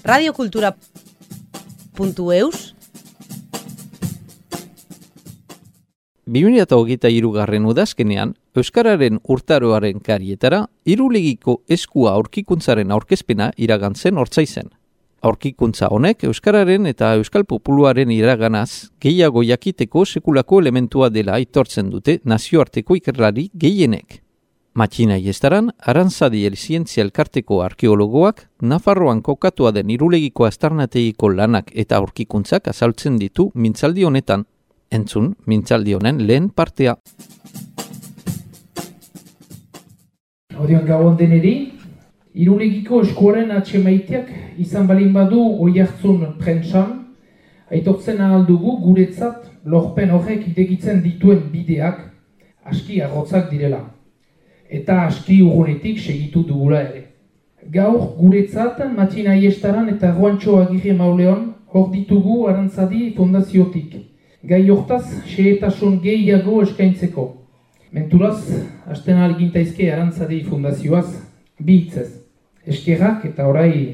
radiokultura.eus 2023 udazkenean, Euskararen urtaroaren karietara, Irulegiko eskua aurkikuntzaren aurkezpena iragantzen Otsaizen. Aurkikuntza honek Euskararen eta Euskal populuaren iraganaz gehiago jakiteko sekulako elementua dela aitortzen dute nazioarteko ikerlari gehienek. Matxina Iestaran, Arantzadi Zientzia Elkarteko arkeologoak, Nafarroan kokatua den Irulegiko aztarnategiko lanak eta aurkikuntzak azaltzen ditu mintzaldi honetan. Entzun, mintzaldi honen lehen partea. Odion gabon deneri, Irulegiko eskuaren atxemaiteak izan balin badu oihartzun prentsan, aitortzen ahal dugu guretzat lorpen horrek idegitzen dituen bideak aski arrotzak direla. Eta aski urgunetik segitu dugula ere. Gaur guretzat Matxina Iestaran eta Juantxo Agirre Mauleon hor ditugu Arantzadi Fondaziotik. Gai hortaz, xehetasun gehiago eskaintzeko. Menturaz, hasten ahal gintaizke Arantzadi Fundazioaz, bi hitzez. Eskerrak eta orai...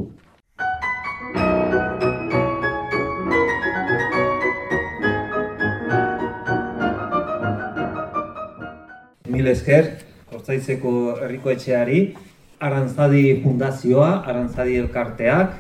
Mil esker, Otsaizeko herriko etxeari, Arantzadi Fundazioa, Arantzadi Elkarteak,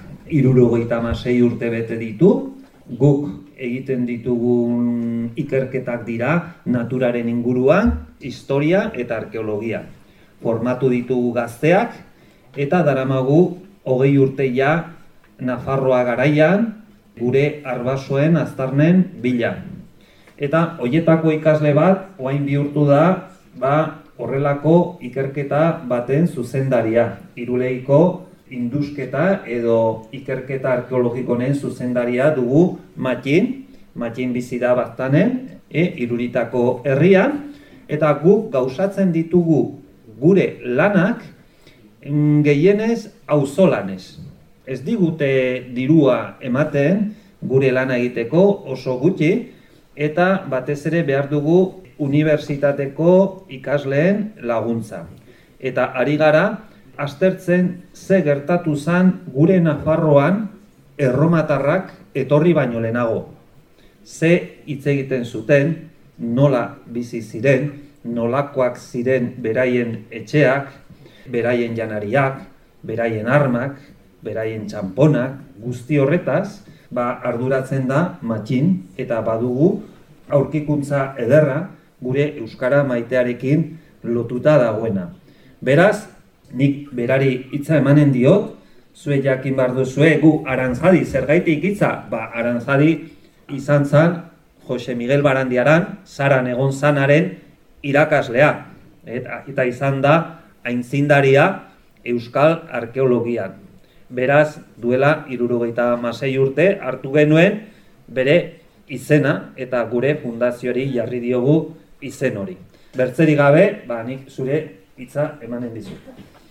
76 urte bete ditu, guk egiten ditugun ikerketak dira naturaren inguruan, historia eta arkeologia. Formatu ditugu gazteak eta daramagu 20 urte ja Nafarroa garaian gure arbasoen aztarnen bila. Eta hoietako ikasle bat orain bihurtu da horrelako ikerketa baten zuzendaria. Irulegiko indusketa edo ikerketa arkeologikonen zuzendaria dugu Matxin bizi da Baztanen, Iruritako herrian, eta guk gauzatzen ditugu gure lanak gehienez auzolanez. Ez digute dirua ematen gure lana egiteko oso gutxi, eta batez ere behar dugu unibertsitateko ikasleen laguntza. Eta ari gara, aztertzen ze gertatu zen gure Nafarroan erromatarrak etorri baino lehenago. Ze hitz egiten zuten, nola bizi ziren, nolakoak ziren beraien etxeak, beraien janariak, beraien armak, beraien txamponak, guzti horretaz, arduratzen da Matxin eta badugu aurkikuntza ederra gure euskara maitearekin lotuta dagoena. Beraz, nik berari hitza emanen diot, zuek jakin behar duzue gu Arantzadi zergaitik hitza, Arantzadi izan zan Jose Miguel Barandiaran, Saran egon zanaren irakaslea, eta izan da aintzindaria euskal arkeologian. Beraz, duela 76 urte hartu genuen bere izena eta gure fundazioari jarri diogu izen hori. Bertzerik gabe, nik zure hitza emanen dizut.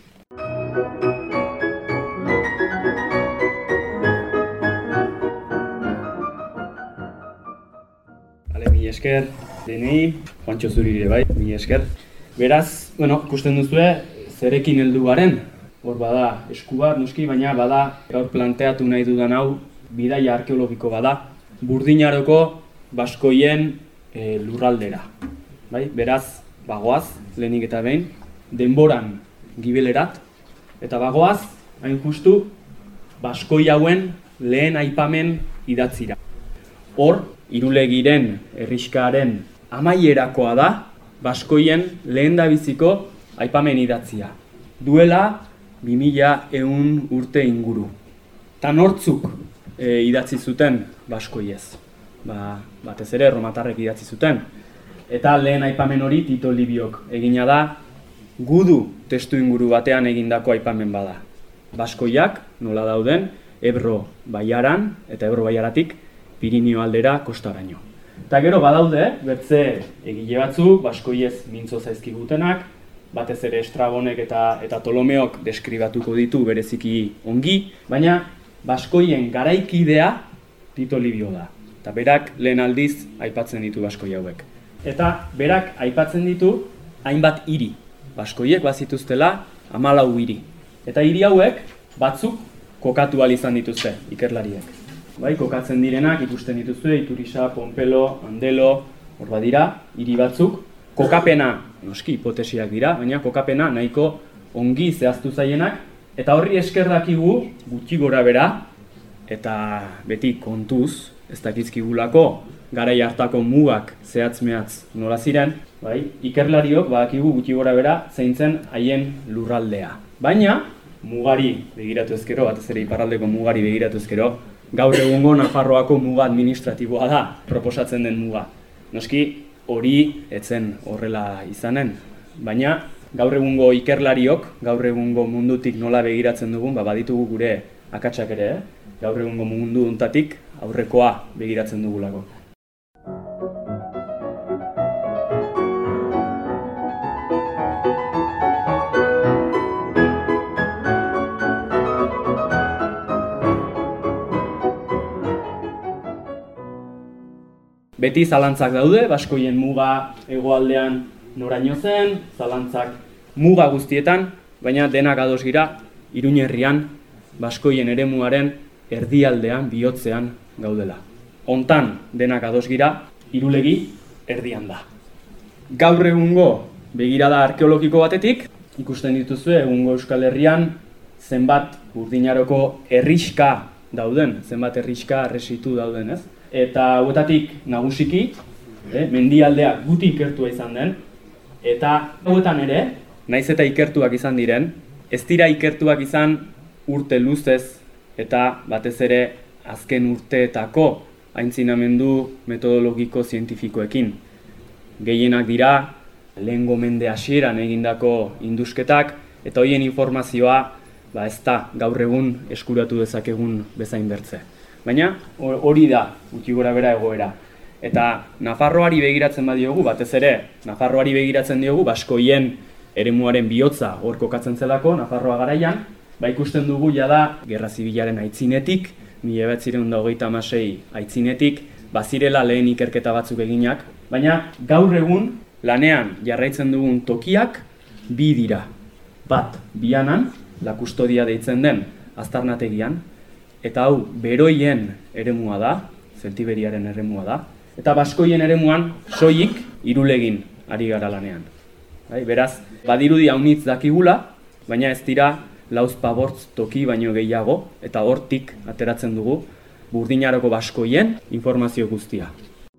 Mi esker, denei, Juantxo zuri ere bai, mi esker. Beraz, ikusten duzue, zerekin heldu garen, hor bada esku bat, noski, baina bada gaur planteatu nahi dudan hau bidaia arkeologiko bada, Burdinaroko baskoien lurraldera. Beraz, bagoaz, lehenik eta behin, denboran gibelerat, eta bagoaz, hain justu, baskoi hauen lehen aipamen idatzira. Hor, Irulegiren herrixkaren amaierakoa da, baskoien lehendabiziko aipamen idatzia. Duela 2100 urte inguru. Ta nortzuk idatzi zuten baskoiez. Batez ere erromatarrek idatzi zuten. Eta lehen aipamen hori Tito Libiok egina da, gudu testu inguru batean egindako aipamen bada. Baskoiak nola dauden Ebro baiaran eta Ebro baiaratik Pirinio aldera kostaraino. Eta gero badaude, bertze egile batzuk, baskoiez mintzo zaizkigutenak, batez ere Estrabonek eta Ptolomeok deskribatuko ditu bereziki ongi, baina baskoien garaikidea Tito Livio da. Eta berak lehen aldiz aipatzen ditu baskoi hauek. Eta berak aipatzen ditu hainbat hiri. Baskoiek bazituztela 14 hiri. Eta hiri hauek batzuk kokatu ahal izan dituzte ikerlariek. Bai, kokatzen direnak ikusten dituzue, Iturisa, Pompelo, Andelo, hor badira, hiri batzuk. Kokapena, noski hipotesiak dira, baina kokapena nahiko ongi zehaztu zaienak, eta horri esker dakigu gutxi gora bera, eta beti kontuz, ez dakizkigulako garai hartako mugak zehatz-mehatz nola ziren, bai, ikerlariok badakigu gutxi gora bera zeintzen haien lurraldea. Baina, mugari begiratu ezkero, batez ere iparraldeko mugari begiratu ezkero, gaur egungo Nafarroako muga administratiboa da proposatzen den muga. Noski, hori etzen horrela izanen, baina gaur egungo ikerlariok, gaur egungo mundutik nola begiratzen dugun, baditugu gure akatsak ere, gaur egungo mundu honetatik aurrekoa begiratzen dugulako. Beti zalantzak daude, baskoien muga hegoaldean noraino zen, zalantzak muga guztietan, baina denak ados gira Iruña herrian, baskoien eremuaren erdialdean, bihotzean gaudela. Hontan denak ados gira, Irulegi erdian da. Gaur egungo begirada arkeologiko batetik, ikusten dituzue egungo Euskal Herrian zenbat Urdinaroko herriska dauden, zenbat herriska erresitu dauden, ez? Eta hauetatik nagusiki, mendialdea guti ikertua izan den, eta hauetan ere, naiz eta ikertuak izan diren, ez dira ikertuak izan urte luzez eta batez ere azken urteetako aintzinamendu metodologiko zientifikoekin. Gehienak dira lehengo mende hasieran egindako indusketak eta horien informazioa ez da gaur egun eskuratu dezakegun bezain bertze. Baina hori da gutxi gora bera egoera. Eta Nafarroari begiratzen badiogu, batez ere Nafarroari begiratzen diogu baskoien eremuaren bihotza hor kokatzen zelako Nafarroa garaian, ikusten dugu jada Gerra Zibilaren aitzinetik, 1926 aitzinetik, bazirela lehen ikerketa batzuk eginak, baina gaur egun lanean jarraitzen dugun tokiak bi dira. Bat, Bianan, La Custodia deitzen den aztarnategian, eta hau beroien eremua da, Zeltiberiaren eremua da, eta baskoien eremuan soilik Irulegin ari gara lanean. Beraz, badirudi haunitz dakigula, baina ez dira lauzpabortz toki baino gehiago, eta hortik ateratzen dugu Burdinaroko baskoien informazio guztia.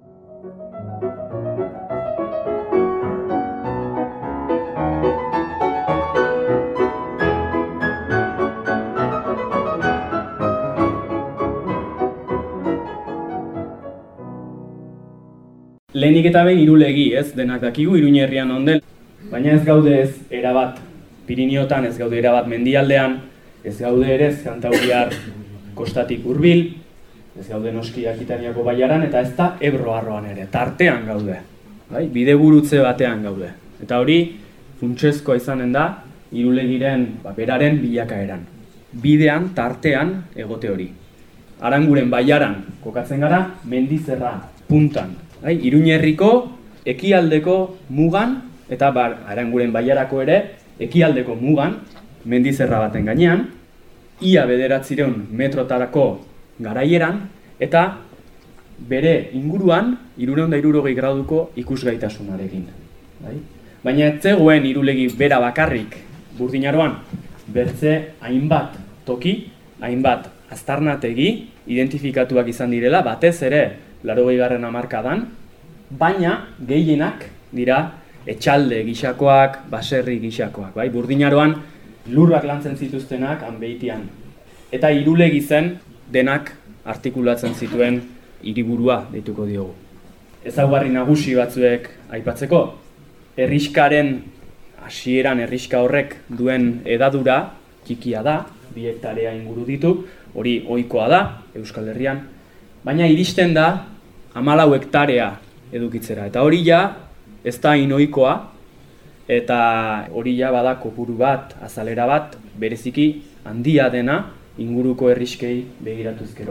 Lehenik eta behin Irulegi, ez denak dakigu, Iruña herrian onden, baina ez gaude ez erabat Piriniotan, ez gaude erabat mendialdean, ez gaude ere ez Kantauriar kostatik hurbil, ez gaude noski Akitaniako baiaran, eta ez da Ebro arroan ere, tartean gaude, bidegurutze batean gaude. Eta hori funtsezkoa izanen da Irulegiren beraren bilakaeran. Bidean, tartean egote hori. Aranguren baiaran kokatzen gara, mendizerra puntan. Iruña herriko ekialdeko mugan, eta Aranguren baiarako ere, ekialdeko mugan, mendizerra baten gainean, ia 900 metrotarako garaieran, eta bere inguruan 360 graduko ikusgaitasunarekin. Baina ez zegoen Irulegi bera bakarrik Burdinaroan, bertze hainbat toki, hainbat aztarnategi identifikatuak izan direla, batez ere 80. hamarkadan, baina gehienak dira etxalde gixakoak, baserri gixakoak. Burdinaroan lurrak lantzen zituztenak hanbeitian. Eta Irulegi zen denak artikulatzen zituen hiriburua deituko diogu. Ezaugarri nagusi batzuek aipatzeko, herriskaren hasieran herriska horrek duen hedadura txikia da, 2 hektarea inguru ditu, hori ohikoa da Euskal Herrian, baina iristen da 14 hektarea edukitzera. Eta hori ja ez da inoikoa, eta hori ja bada kopuru bat, azalera bat, bereziki handia dena inguruko herriskei begiratuzkero.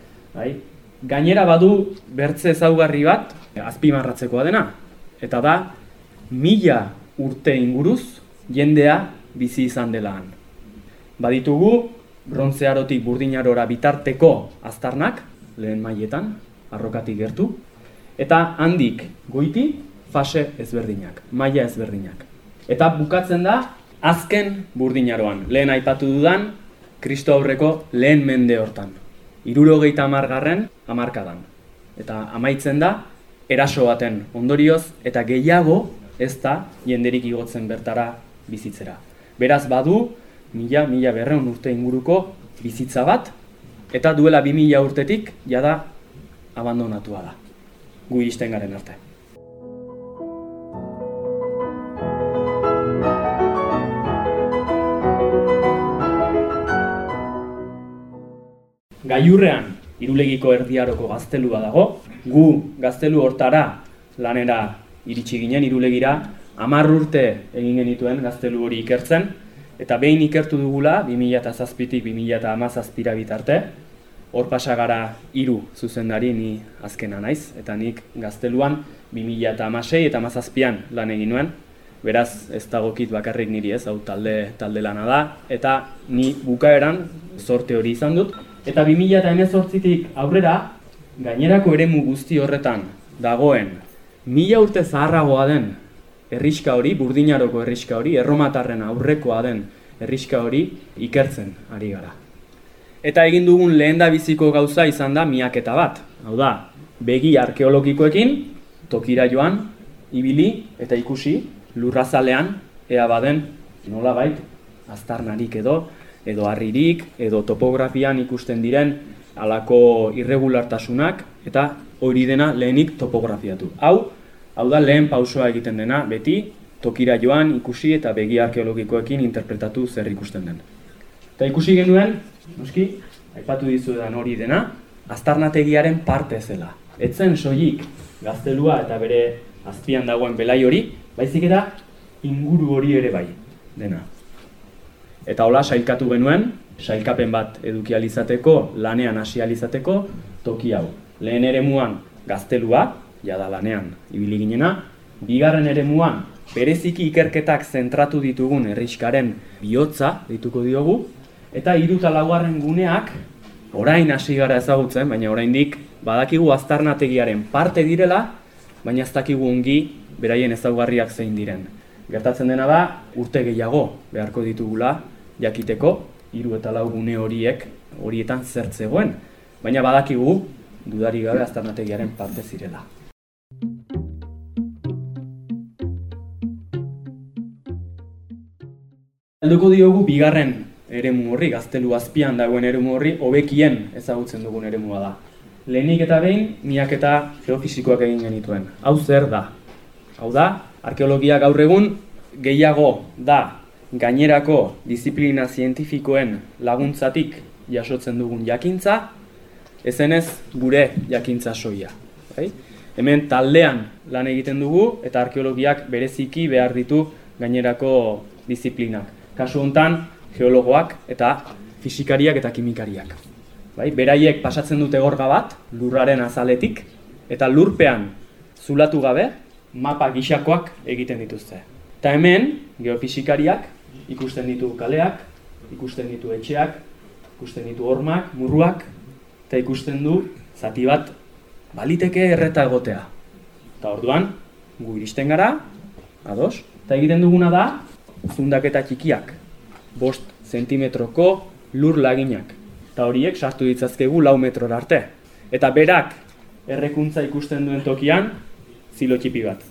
Gainera badu bertze ezaugarri bat, azpimarratzekoa dena, eta da 1000 urte inguruz jendea bizi izan delaan. Baditugu brontze arotik burdin arora bitarteko aztarnak, lehen mailetan, arrokatik gertu, eta handik goiti fase ezberdinak, maila ezberdinak. Eta bukatzen da azken burdin aroan, lehen aipatu dudan, Kristo aurreko lehen mende hortan. 70. hamarkadan. Eta amaitzen da, eraso baten ondorioz, eta gehiago ez da jenderik igotzen bertara bizitzera. Beraz badu, 1200 urte inguruko bizitza bat, eta duela 2000 urtetik jada abandonatua da. Gu iristen garen arte. Gailurrean Irulegiko erdiaroko gaztelua dago, gu gaztelu hortara lanera iritsi ginen Irulegira, 10 urte egin genituen gaztelu hori ikertzen, eta behin ikertu dugula 2007-tik 2017 bitarte, hor pasa gara 3 zuzendari, ni azkena naiz, eta nik gazteluan 2016 eta 2017an lan egin nuen, beraz ez dagokit bakarrik niri ez, hau talde lana da, eta ni bukaeran zorte hori izan dut, eta 2018tik aurrera, gainerako eremu guzti horretan dagoen 1000 urte zaharragoa den herriska hori, Burdinaroko herriska hori, erromatarren aurrekoa den herriska hori ikertzen ari gara. Eta egin dugun lehendabiziko gauza izan da miaketa bat. Hau da, begi arkeologikoekin, tokira joan, ibili eta ikusi, lurrazalean, ea baden, nolabait, aztarnarik edo harririk, edo topografian ikusten diren halako irregulartasunak, eta hori dena lehenik topografiatu. Hau da lehen pausoa egiten dena, beti tokira joan, ikusi eta begi arkeologikoekin interpretatu zer ikusten den. Eta ikusi genuen, noski, aipatu dizuetan hori dena, aztarnategiaren parte zela. Etzen soilik gaztelua eta bere azpian dagoen belai hori, baizik eta inguru hori ere bai dena. Eta hola sailkatu genuen, sailkapen bat eduki alizateko, lanean hasi alizateko, toki hau. Lehen eremuan gaztelua, jada lanean ibili ginena, bigarren eremuan bereziki ikerketak zentratu ditugun herriskaren bihotza dituko diogu, eta 3 eta 4 guneak orain hasi gara ezagutzen, baina oraindik badakigu aztarnategiaren parte direla, baina ez dakigu ongi beraien ezaugarriak zein diren. Gertatzen dena da, urte gehiago beharko ditugula jakiteko 3 eta 4 gune horietan zer zegoen, baina badakigu dudarik gabe aztarnategiaren parte zirela. Helduko diogu bigarren eremu horri, gaztelu azpian dagoen eremu horri, hobekien ezagutzen dugun eremua da. Lehenik eta behin, miaketa geofisikoak egin genituen. Hau zer da? Hau da, arkeologia gaur egun gehiago da gainerako disiplina zientifikoen laguntzatik jasotzen dugun jakintza, ezenez gure jakintza soia. Hemen taldean lan egiten dugu eta arkeologiak bereziki behar ditu gainerako disiplinak. Kasu honetan, geologoak eta fisikariak eta kimikariak. Beraiek pasatzen dute gorga bat, lurraren azaletik, eta lurpean zulatu gabe, mapa gisakoak egiten dituzte. Eta hemen, geofisikariak ikusten ditu kaleak, ikusten ditu etxeak, ikusten ditu hormak, murruak, eta ikusten du zati bat baliteke erreta egotea. Eta orduan, gu iristen gara, ados, eta egiten duguna da, zundaketa txikiak, 5 zentimetroko lur laginak. Eta horiek sartu ditzazkegu 4 metrora arte. Eta berak errekuntza ikusten duen tokian, zilotxipi bat.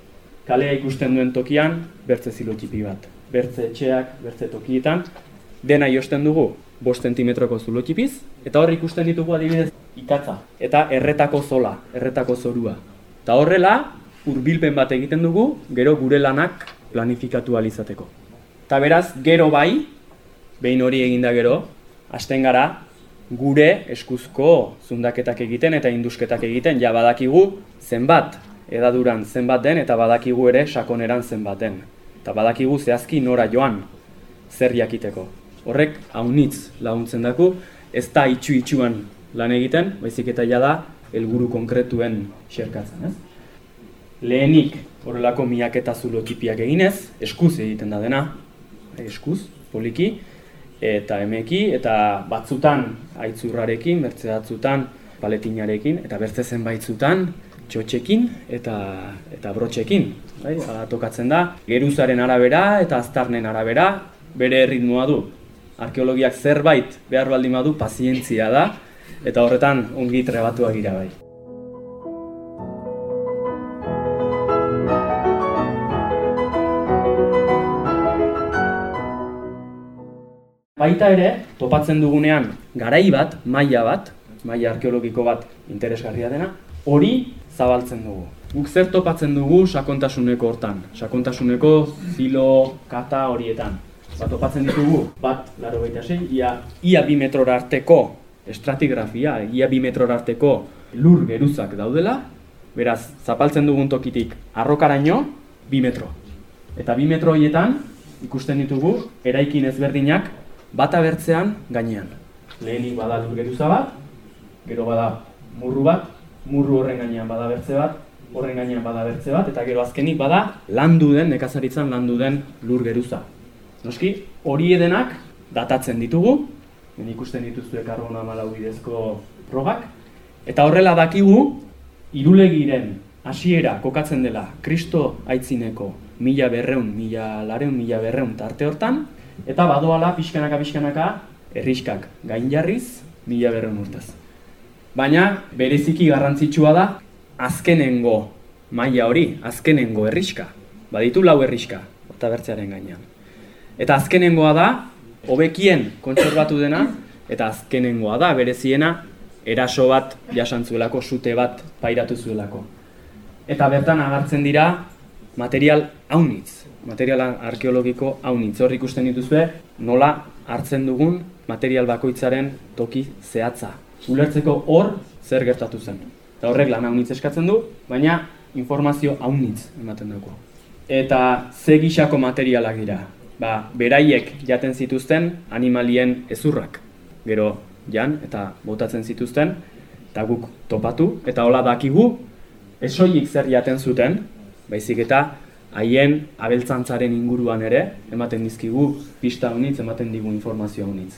Kalea ikusten duen tokian, bertze zilotxipi bat. Bertze etxeak, bertze tokietan, dena josten dugu 5 zentimetroko zulotxipiz, eta hor ikusten ditugu adibidez ikatza. Eta erretako zola, erretako zorua. Eta horrela, hurbilpen bat egiten dugu, gero gure lanak planifikatu alizateko. Eta beraz, gero bai, behin hori eginda gero, hasten gara gure eskuzko zundaketak egiten eta indusketak egiten, ja badakigu zenbat edaduran zenbat den eta badakigu ere sakoneran zenbat den. Eta badakigu zehazki nora joan zer jakiteko. Horrek haunitz laguntzen daku, ez da itxu-itxuan lan egiten, baizik eta jada helburu konkretuen xerkatzen. Lehenik horrelako miaketa zulotxipiak eginez, eskuz egiten da dena, eskuz, poliki, eta emeki, eta batzutan aitzurrarekin, bertze batzutan paletinarekin, eta bertze zenbaitzutan txotxekin eta brotxekin. Bai? Tokatzen da, geruzaren arabera eta aztarnen arabera bere ritmoa du. Arkeologiak zerbait behar baldin badu pazientzia da, eta horretan ongi trebatuak gira bai. Baita ere, topatzen dugunean garai bat, maila arkeologiko bat interesgarria dena, hori zabaltzen dugu. Guk zer topatzen dugu sakontasuneko hortan, sakontasuneko zilo, kata horietan. Topatzen ditugu, bat, 86, ia 2 metrora arteko estratigrafia, ia 2 metrora arteko lur geruzak daudela, beraz, zapaltzen dugun tokitik arrokaraino 2 metro. Eta 2 metro horietan ikusten ditugu eraikin ezberdinak bata bertzean gainean. Lehenik bada lur geruza bat, gero bada murru bat, murru horren gainean bada bertze bat, horren gainean bada bertze bat, eta gero azkenik bada nekazaritzan landu den lur geruza. Noski, hori edenak datatzen ditugu, ikusten dituzue karbono 14 bidezko probak, eta horrela dakigu, Irulegiren hasiera kokatzen dela Kristo aitzineko 1200 tarte hortan, eta badoala pixkanaka herriskak gain jarriz 1200 urtez. Baina bereziki garrantzitsua da azkenengo maila hori, azkenengo herriska. Baditu 4 herriska, eta bertzearen gainean. Eta azkenengoa da, hobekien kontserbatu dena, eta azkenengoa da, bereziena, eraso bat jasantzuelako, sute bat pairatu zuelako. Eta bertan agertzen dira material haunitz, material arkeologiko haunitz. Hor ikusten dituzue, nola hartzen dugun material bakoitzaren toki zehatza. Ulertzeko hor zer gertatu zen. Eta horrek lan haunitz eskatzen du, baina informazio haunitz ematen dugu. Eta ze gisako materialak dira? Beraiek jaten zituzten animalien hezurrak. Gero jan eta botatzen zituzten, eta guk topatu, eta hola dakigu, ez soilik zer jaten zuten, baizik eta haien abeltzantzaren inguruan ere, ematen dizkigu pista haunitz, ematen digu informazio haunitz.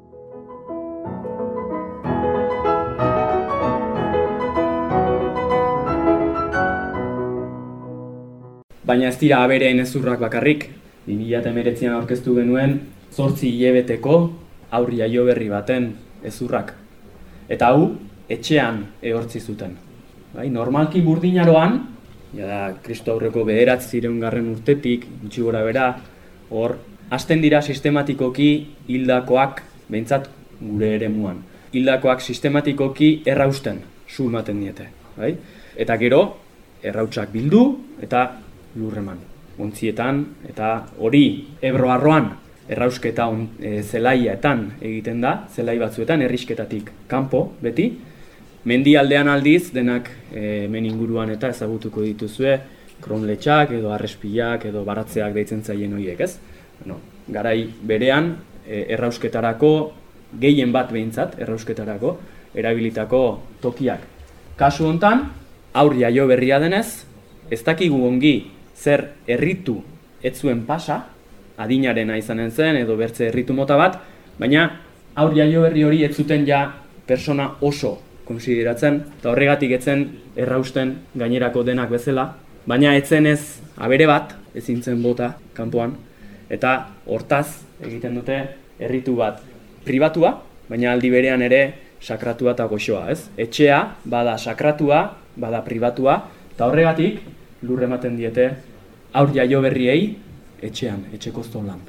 Baina ez dira abereen hezurrak bakarrik. 2019an aurkeztu genuen 8 hilabeteko haur jaioberri baten hezurrak. Eta hau, etxean ehortzi zuten. Normalki Burdinaroan, Kristo aurreko 900 urtetik, gutxi gora bera, hor, hasten dira sistematikoki hildakoak, behintzat gure eremuan. Hildakoak sistematikoki errausten, su ematen diete. Eta gero, errautsak bildu eta lurreman. Ontzietan, eta hori Ebro arroan errausketa zelaietan egiten da, zelai batzuetan, herrisketatik kanpo, beti. Mendialdean aldiz, denak hemen inguruan eta ezagutuko dituzue, kronletxak edo arrespilak edo baratzeak deitzen zaien horiek, ez? Garai berean, errausketarako, gehien bat behintzat, errausketarako, erabilitako tokiak. Kasu hontan, haur jaio berria denez, ez dakigu ongi zer erritu ez zuen pasa, adinarena izanen zen edo bertze erritu mota bat, baina haur jaio berri hori ez zuten ja persona oso konsideratzen, eta horregatik etzen errausten gainerako denak bezala, baina etzen ez abere bat, ezin zen bota kanpoan, eta hortaz egiten dute erritu bat pribatua, baina aldi berean ere sakratua eta goxoa, ez? Etxea bada sakratua, bada pribatua, eta horregatik lur ematen diete haur jaio berriei etxean, etxeko zolan.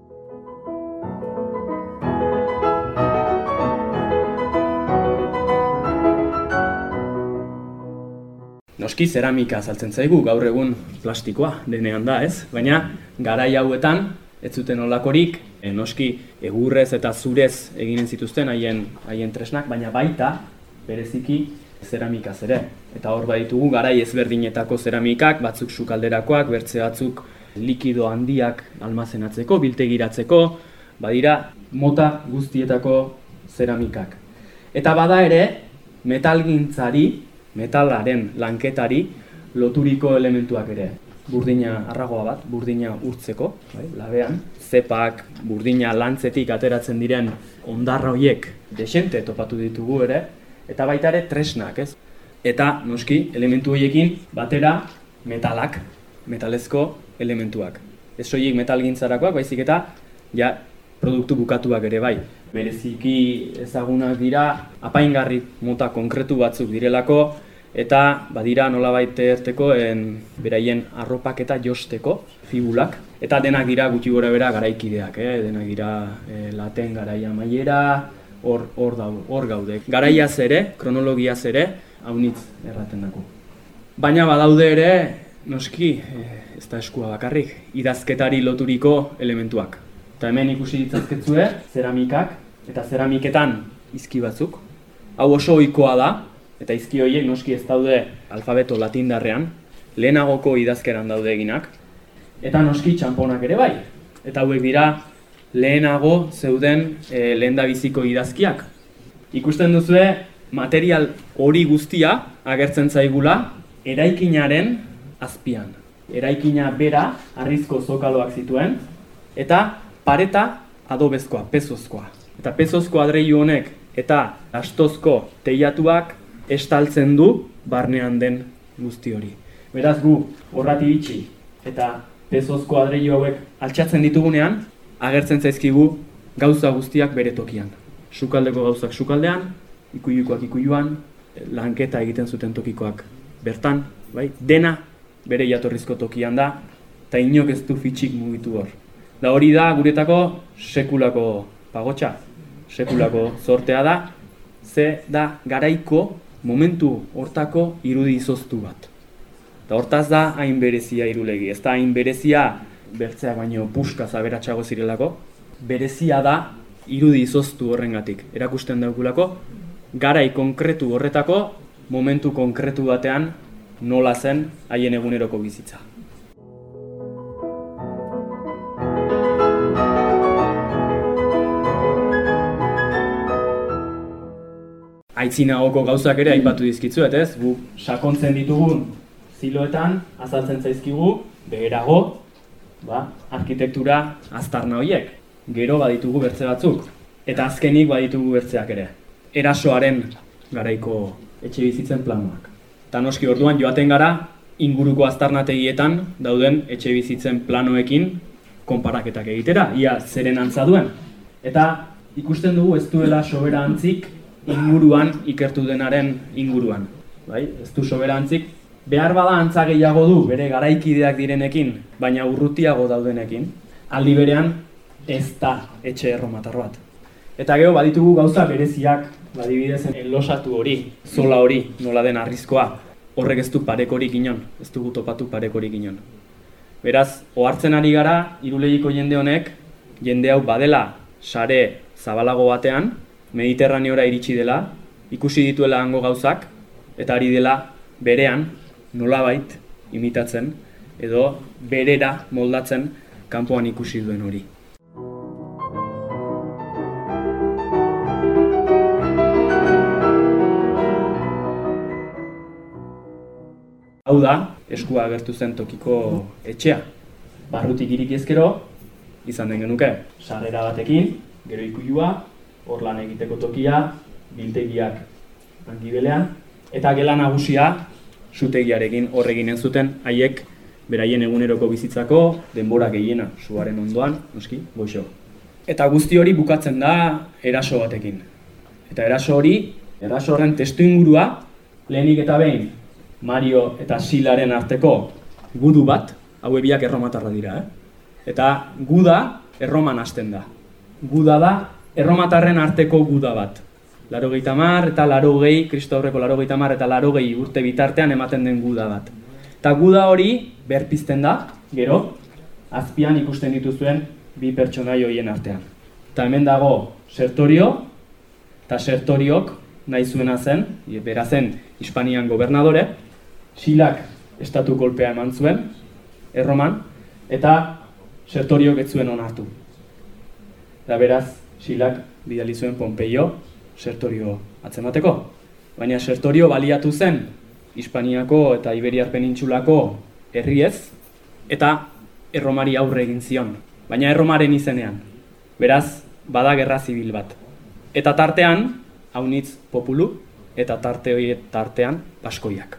Noski zeramika azaltzen zaigu, gaur egun plastikoa denean da, ez? Baina garai hauetan ez zuten olakorik, noski egurrez eta zurez eginen zituzten haien tresnak, baina baita bereziki zeramikaz ere. Eta hor baditugu garai ezberdinetako zeramikak, batzuk sukalderakoak, bertze batzuk likido handiak almazenatzeko, biltegiratzeko, badira mota guztietako zeramikak. Eta bada ere, metalgintzari, metalaren lanketari loturiko elementuak ere. Burdina arragoa bat, burdina urtzeko, labean, zepak, burdina lantzetik ateratzen diren hondarra horiek desente topatu ditugu ere, eta baita ere tresnak, ez? Eta, noski, elementu horiekin batera metalak, metalezko elementuak. Ez soilik metalgintzarakoak, baizik eta ja produktu bukatuak ere bai. Bereziki ezagunak dira apaingarri mota konkretu batzuk direlako, eta badira nolabait erteko beraien arropak eta josteko fibulak. Eta denak dira gutxi gora bera garaikideak, denak dira laten garaia maiera, hor gaude. Garaiaz ere, kronologiaz ere, haunitz erraten dago. Baina badaude ere, noski, ez da eskua bakarrik, idazketari loturiko elementuak. Eta hemen ikusi ditzazketzue, zeramikak, eta zeramiketan izki batzuk. Hau oso ohikoa da, eta izki horiek noski ez daude alfabeto latindarrean, lehenagoko idazkeran daude eginak, eta noski txanponak ere bai. Eta hauek dira lehenago zeuden lehendabiziko idazkiak. Ikusten duzue, material hori guztia agertzen zaigula eraikinaren azpian. Eraikina bera harrizko zokaloak zituen, eta pareta adobezkoa, pezozkoa. Eta pezozko adreilu honek eta astozko teilatuak estaltzen du barnean den guzti hori. Beraz gu horrati bitxi eta pezozko adreilu hauek altxatzen ditugunean, agertzen zaizkigu gauza guztiak bere tokian. Sukaldeko gauzak sukaldean, ikuilukoak ikuiluan, lanketa egiten zuten tokikoak bertan, bai? Dena bere jatorrizko tokian da, eta inok ez du fitxik mugitu hor. Da hori da guretako sekulako pagotxa, sekulako zortea da, ze da garaiko momentu hortako irudi izoztu bat. Eta hortaz da hain berezia irulegi, ez da hain berezia bertzeak baino puskaz aberatsago zirelako, berezia da irudi izoztu horrengatik. Erakusten daukulako, garai konkretu horretako, momentu konkretu batean nola zen haien eguneroko bizitza. Aitzinagoko gauzak ere aipatu dizkitzuet, ez? Gu sakontzen ditugun ziloetan azaltzen zaizkigu beherago, arkitektura aztarna horiek. Gero baditugu bertze batzuk, eta azkenik baditugu bertzeak ere. Erasoaren garaiko etxe bizitzen planoak. Eta noski orduan joaten gara inguruko aztarnategietan dauden etxe bizitzen planoekin konparaketak egitera, ia zeren antza duen. Eta ikusten dugu ez duela sobera antzik inguruan ikertu denaren inguruan. Bai? Ez du sobera antzik, behar bada antza gehiago du bere garaikideak direnekin, baina urrutiago daudenekin, aldi berean ez da etxe erromatar bat. Eta gero baditugu gauza bereziak, badibidez enlosatu hori, zola hori, nola den harrizkoa, horrek ez du parekorik inon, ez dugu topatu parekorik inon. Beraz, ohartzen ari gara, Irulegiko jende honek, jende hau badela sare zabalago batean, Mediterraneora iritsi dela, ikusi dituela hango gauzak, eta ari dela berean, nolabait imitatzen, edo berera moldatzen kanpoan ikusi duen hori. Hau da, eskua agertu zen tokiko etxea. Barrutik iriki ezkero, izan den genuke, sarrera batekin, gero ikuilua, hor lan egiteko tokia, biltegiak angibelean, eta gela nagusia sutegiarekin horreginen zuten, haiek beraien eguneroko bizitzako denbora gehiena suaren ondoan, noski, goixo. Eta guzti hori bukatzen da eraso batekin. Eta eraso horren testuingurua, lehenik eta behin, Mario eta Silaren arteko gudu bat, hau biak erromatarra dira, Eta guda erroman hasten da. Guda da erromatarren arteko guda bat. 80 eta 80, Kristo aurreko 80 eta 80 urte bitartean ematen den guda bat. Eta guda hori berpizten da, gero, azpian ikusten dituzuen bi pertsonai horien artean. Eta hemen dago Sertorio, eta Sertoriok nahi zuena zen, bera zen Hispanian gobernadore, Silak estatu kolpea eman zuen, Erroman, eta Sertoriok ez zuen onartu. Eta beraz, Silak bidali zuen Pompeio, Sertorio atzemateko. Baina Sertorio baliatu zen Hispaniako eta Iberiar penintsulako herriez, eta Erromari aurre egin zion. baina Erromaren izenean. Beraz, bada gerra zibil bat. Eta tartean, haunitz populu, eta tarte horiek tartean, baskoiak.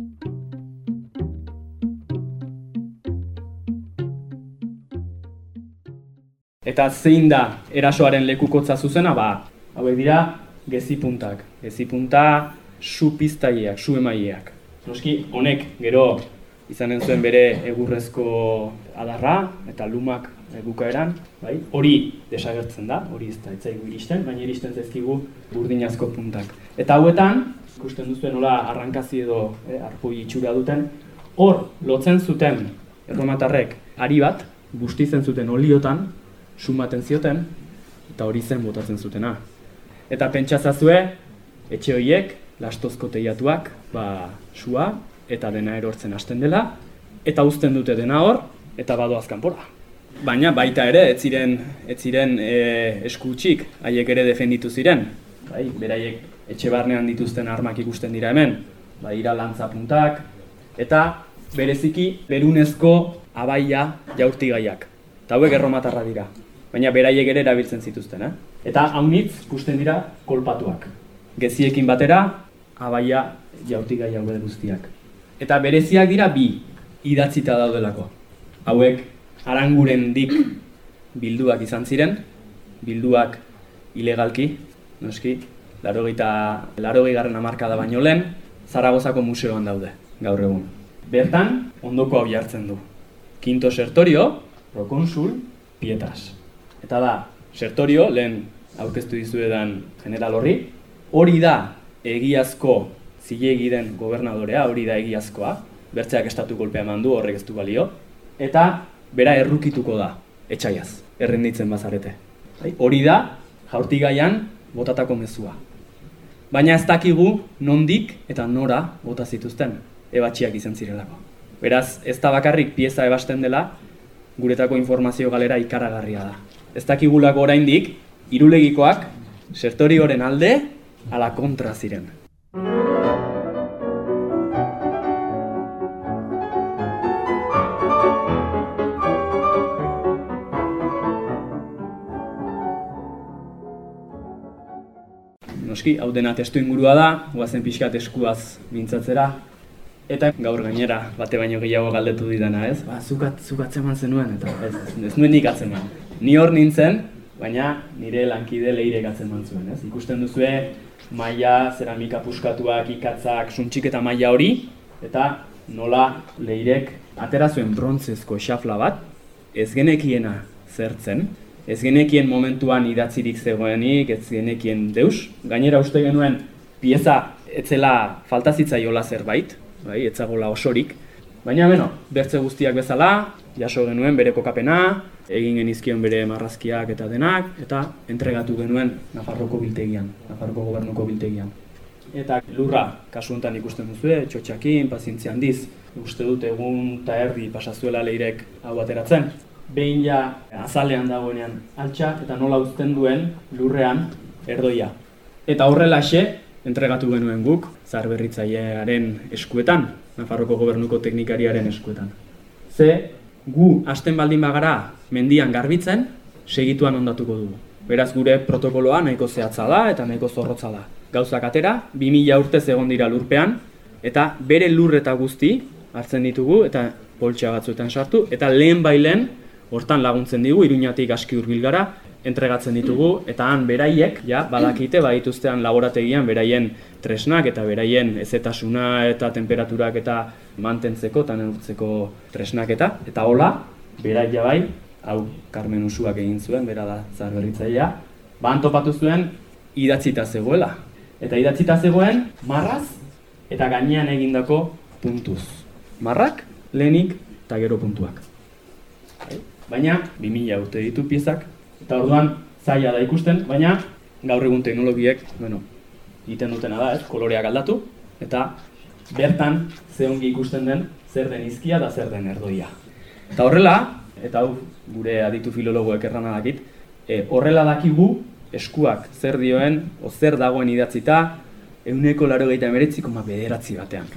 Eta zein da erasoaren lekukotza zuzena? Hauek dira gezipuntak. Gezipunta su piztaileak, su emaileak. Noski, honek gero izanen zuen bere egurrezko adarra eta lumak bukaeran, bai? Hori desagertzen da, hori ez da etzaigu iristen, baina iristen zaizkigu burdinazko puntak. Eta hauetan, ikusten duzuen nola arrankazi edo arpoi itxura duten, hor lotzen zuten erromatarrek ari bat, bustitzen zuten oliotan, sumaten zioten, eta hori zen botatzen zutena. Eta pentsazazue, etxe horiek, lastozko teiatuak, sua eta dena erortzen hasten dela, eta uzten dute dena hor, eta badoaz kanpora. Baina baita ere, ez ziren esku hutsik, haiek ere defenditu ziren. Beraiek etxe barnean dituzten armak ikusten dira hemen, dira lantzapuntak, eta bereziki berunezko abaia jaurtigaiak. Eta hauek erromatarra dira, baina beraiek ere erabiltzen zituzten. Eta haunitz ikusten dira kolpatuak. Geziekin batera, abaia jaurtigai hauek guztiak. Eta bereziak dira bi idatzita daudelako. Hauek Arangurendik bilduak izan ziren, bilduak ilegalki, noski, 80. hamarkada baino lehen, Zaragozako museoan daude, gaur egun. Bertan, ondoko hau jartzen du. Quinto Sertorio, prokonsul, Pietras. Eta da, Sertorio, lehen aurkeztu dizuedan general hori da egiazko zilegi den gobernadorea, hori da egiazkoa, bertzeak estatu kolpea eman du, horrek ez du balio, eta bera errukituko da, etxaiaz, errenditzen bazarete. Hori da, jaurtigaian botatako mezua. Baina ez dakigu nondik eta nora bota zituzten, ebatxiak izan zirelako. Beraz, ez da bakarrik pieza ebasten dela, guretako informazio galera ikaragarria da. Ez dakigulako oraindik, irulegikoak Sertorioren alde, ala kontra ziren. Noski, hau dena testu ingurua da, guazen pixkat eskuaz mintzatzera, eta gaur gainera bate baino gehiago galdetu didana, ez? Zuk atzeman zenuen, eta ez nuen nik atzeman. Ni hor nintzen, baina nire lankide Leirek atzeman zuen, ez? Ikusten duzue, maila, zeramika puskatuak, ikatzak, suntxik eta maila hori, eta nola Leirek atera zuen brontzezko xafla bat, ez genekiena zertzen, ez genekien momentuan idatzirik zegoenik, ez genekien deus. Gainera uste genuen pieza etzela falta zitzaiola zerbait, etzagola osorik. Baina, bertze guztiak bezala, jaso genuen bere kokapena, egin genizkion bere marrazkiak eta denak, eta entregatu genuen Nafarroko biltegian, Nafarroko gobernuko biltegian. Eta lurra, kasu honetan ikusten duzue, txotxakin, pazientzia handiz, uste dut egun eta erdi pasazuela Leirek hau ateratzen. Behin ja azalean dagoenean altxa eta nola uzten duen lurrean erdoia. Eta horrelaxe entregatu genuen guk zaharberritzailearen eskuetan, Nafarroko gobernuko teknikariaren eskuetan. Ze gu hasten baldin bagara mendian garbitzen, segituan ondatuko dugu. Beraz gure protokoloa nahiko zehatza da eta nahiko zorrotza da. Gauzak atera, 2000 urtez egon dira lurpean, eta bere lur eta guzti hartzen ditugu eta poltsa batzuetan sartu, eta lehen bailen hortan laguntzen digu, Iruñatik aski hurbil gara, entregatzen ditugu, eta han beraiek, badakite, badituztean laborategian beraien tresnak eta beraien ezetasuna eta temperaturak eta mantentzeko eta neurtzeko tresnak eta hola, beraik bai, hau Carmen Usuak egin zuen, bera da zaharberritzailea, topatu zuen idatzita zegoela. Eta idatzita zegoen marraz eta gainean egindako puntuz. Marrak, lehenik eta gero puntuak. Baina, 2000 urte ditu piezak, eta orduan zaila da ikusten, baina gaur egun teknologiek, egiten dutena da, koloreak aldatu, eta bertan ze ongi ikusten den zer den izkia da zer den erdoia. Eta horrela, eta hau gure aditu filologoek errana dakit, horrela dakigu eskuak zer dioen, o zer dagoen idatzita, 189,9 batean.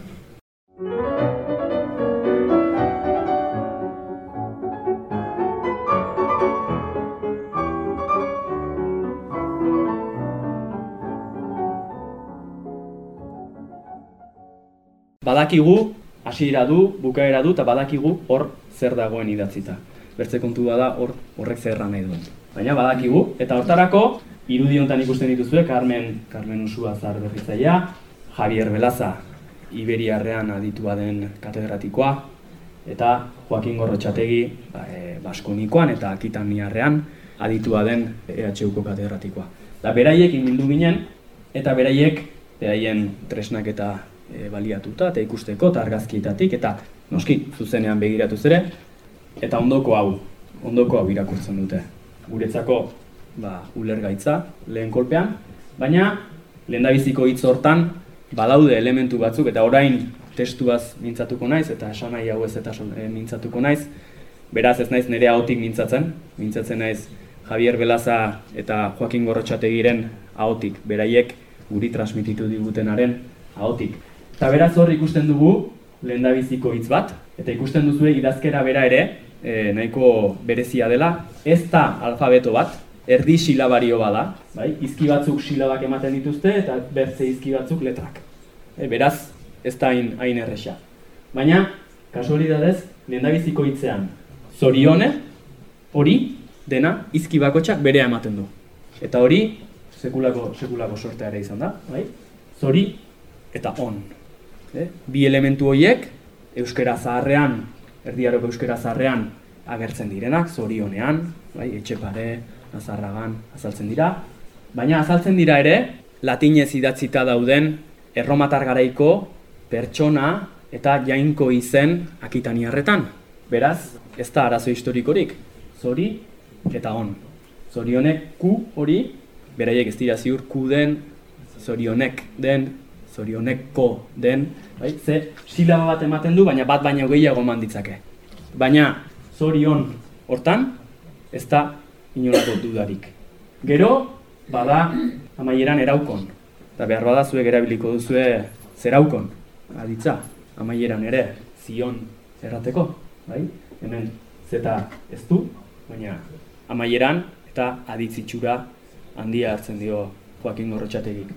badakigu hasiera du, bukaera du, eta badakigu hor zer dagoen idatzita. Bertze kontu da horrek zer erran nahi duen. Baina badakigu, eta hortarako, irudi honetan ikusten dituzue, Carmen Ursua zaharberritzailea, Javier Belaza, Iberiarrean aditua den katedratikoa, eta Joaquin Gorrotxategi, Baskonikoan eta Akitaniarrean aditua den EHUko katedratikoa. Da beraiek inbildu ginen, eta beraien tresnak eta baliatuta, eta ikusteko, eta argazkietatik, eta noski zuzenean begiratuz ere, eta ondoko hau irakurtzen dute. Guretzako ulergaitza lehen kolpean, baina lehendabiziko hitz hortan badaude elementu batzuk, eta orain testuaz mintzatuko naiz, eta esanai hau ez eta mintzatuko naiz, beraz ez naiz nire ahotik mintzatzen naiz Javier Belaza eta Joaquin Gorrotxategiren ahotik, beraiek guri transmititu digutenaren ahotik. Eta beraz hor ikusten dugu lehendabiziko hitz bat, eta ikusten duzue idazkera bera ere, nahiko berezia dela, ez da alfabeto bat, erdi silabario bada, bai? Izki batzuk silabak ematen dituzte eta bertze izki batzuk letrak. Beraz, ez da hain erresa. Baina, kasualidadez, lehendabiziko hitzean, zorione, hori dena izki bakotxak berea ematen du. Eta hori, sekulako sortea ere izan da, bai? Zori eta on. Bi elementu horiek, euskera zaharrean, erdiaroko euskera zaharrean agertzen direnak, zorionean, bai? Etxepare, Azarragan azaltzen dira, baina azaltzen dira ere latinez idatzita dauden erromatar garaiko pertsona eta jainko izen Akitaniarretan. Beraz, ez da arazo historikorik, zori eta on. Zorionek ku hori, beraiek ez dira ziur ku den, zorionek den, zorioneko den, bai? Ze silaba bat ematen du, baina bat baino gehiago eman ditzake. Baina zorion hortan ez da inolako dudarik. Gero, bada amaieran eraukon. Eta behar bada zuek erabiliko duzue zeraukon. Aditza, amaieran ere, zion errateko. Bai? Hemen zeta ez du, baina amaieran eta aditzitxura handia hartzen dio Joaquin Gorrotxategik.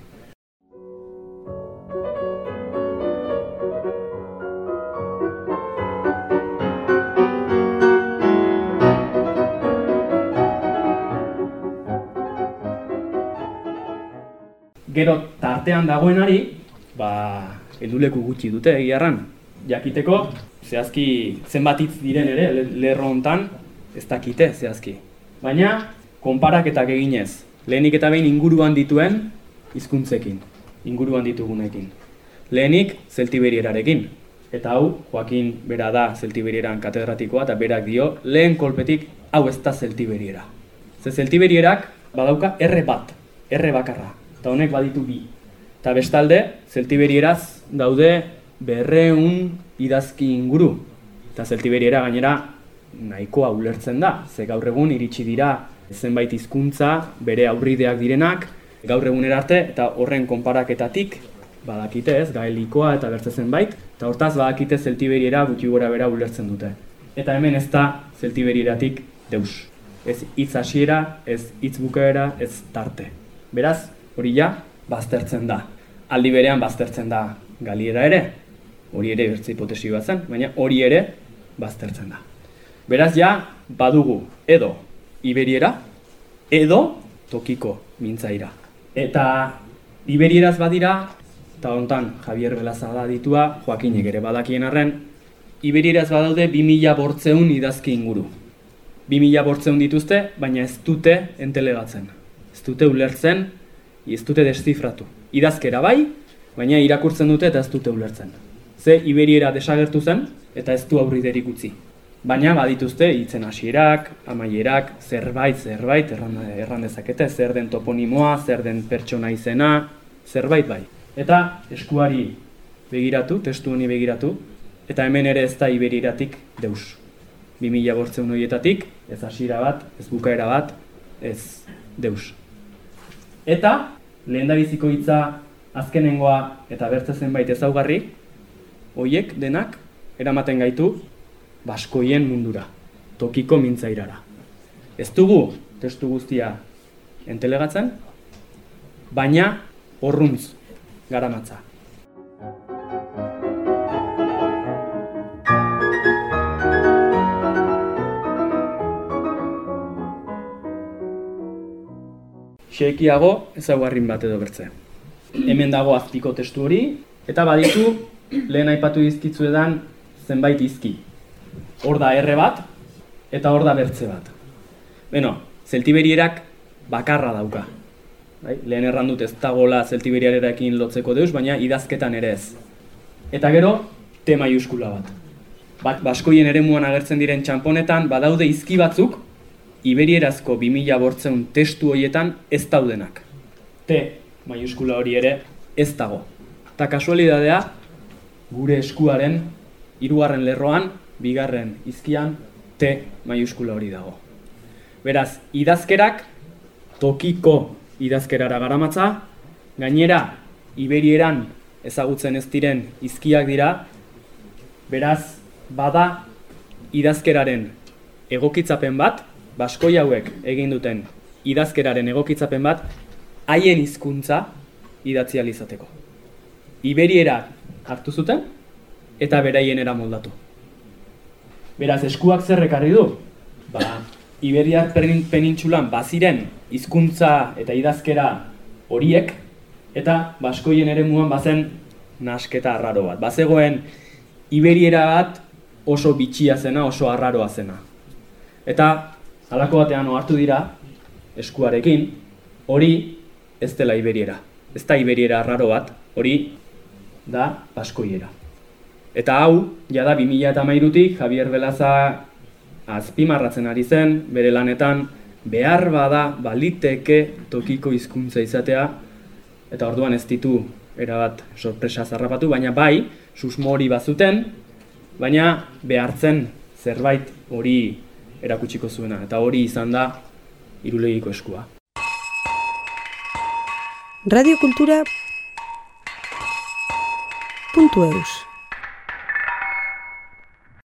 Gero tartean dagoenari, helduleku gutxi dute egiarran. Jakiteko, zehazki zenbat hitz diren ere, lerro hontan, ez dakite zehazki. Baina, konparaketak eginez, lehenik eta behin inguruan dituen hizkuntzekin, inguruan ditugunekin. Lehenik, zeltiberierarekin. Eta hau, Joaquin bera da zeltiberieran katedratikoa, eta berak dio, lehen kolpetik, hau ez da zeltiberiera. Ze zeltiberierak badauka erre bakarra. Eta honek baditu bi. Eta bestalde, zeltiberieraz daude 200 idazki inguru. Eta zeltiberiera gainera nahikoa ulertzen da. Ze gaur egun iritsi dira zenbait hizkuntza bere aurrideak direnak, gaur egunera arte, eta horren konparaketatik, badakite ez, gaelikoa eta bertze zenbait, eta hortaz badakite zeltiberiera gutxi gora bera ulertzen dute. Eta hemen ez da zeltiberieratik deus. Ez hitz hasiera, ez hitz bukaera, ez tarte. Beraz, hori ja, baztertzen da. Aldi berean baztertzen da galiera ere, hori ere bertze hipotesi bat zen, baina hori ere baztertzen da. Beraz ja, badugu edo iberiera, edo tokiko mintzaira. Eta iberieraz badira, eta hontan Javier Belaza da ditua, Joakinek ere badakien arren, iberieraz badaude 2400 idazki inguru. 2400 dituzte, baina ez dute entelegatzen. Ez dute ulertzen, ez dute deszifratu. Idazkera bai, baina irakurtzen dute eta ez dute ulertzen. Ze iberiera desagertu zen eta ez du aurriderik utzi. Baina badituzte hitzen hasierak, amaierak, zerbait erran dezakete, zer den toponimoa, zer den pertsona izena, zerbait bai. Eta eskuari begiratu, testu honi begiratu, eta hemen ere ez da iberieratik deus. 2400 horietatik, ez hasiera bat, ez bukaera bat, ez deus. Eta, lehendabiziko hitza azkenengoa eta bertze zenbait ezaugarri, hoiek denak eramaten gaitu baskoien mundura, tokiko mintzairara. Ez dugu testu guztia entelegatzen, baina horruntz garamatza. xekiago ezaugarrin bat edo bertze. Hemen dago azpiko testu hori, eta baditu lehen aipatu dizkitzuedan zenbait izki. Hor da erre bat, eta hor da bertze bat. Beno, zeltiberierak bakarra dauka. Bai? Lehen erran dut ez dagoela zeltiberiarekin lotzeko deus, baina idazketan ere ez. Eta gero, T maiuskula bat. Baskoien eremuan agertzen diren txanponetan, badaude izki batzuk, iberierazko 2500 testu horietan ez daudenak. T maiuskula hori ere ez dago. Eta kasualidadea, gure eskuaren, 3. lerroan, 2. izkian, T maiuskula hori dago. Beraz, idazkerak tokiko idazkerara garamatza, gainera, iberieran ezagutzen ez diren izkiak dira, beraz, bada idazkeraren egokitzapen bat, baskoi hauek egin duten idazkeraren egokitzapen bat, haien hizkuntza idatzi ahal izateko. Iberiera hartu zuten eta beraienera moldatu. Beraz, eskuak zer ekarri du? Iberiar penintsulan baziren hizkuntza eta idazkera horiek, eta baskoien eremuan bazen nasketa arraro bat. Bazegoen iberiera bat oso bitxia zena, oso arraroa zena. Eta halako batean ohartu dira, eskuarekin, hori ez dela iberiera. Ez da iberiera arraro bat, hori da baskoiera. Eta hau, jada 2013-tik Javier Belaza azpimarratzen ari zen, bere lanetan behar bada baliteke tokiko hizkuntza izatea, eta orduan ez ditu erabat sorpresa zarrapatu, baina bai, susmo hori bazuten, baina behartzen zerbait hori erakutsiko zuena, eta hori izan da Irulegiko eskua. Radiokultura.eus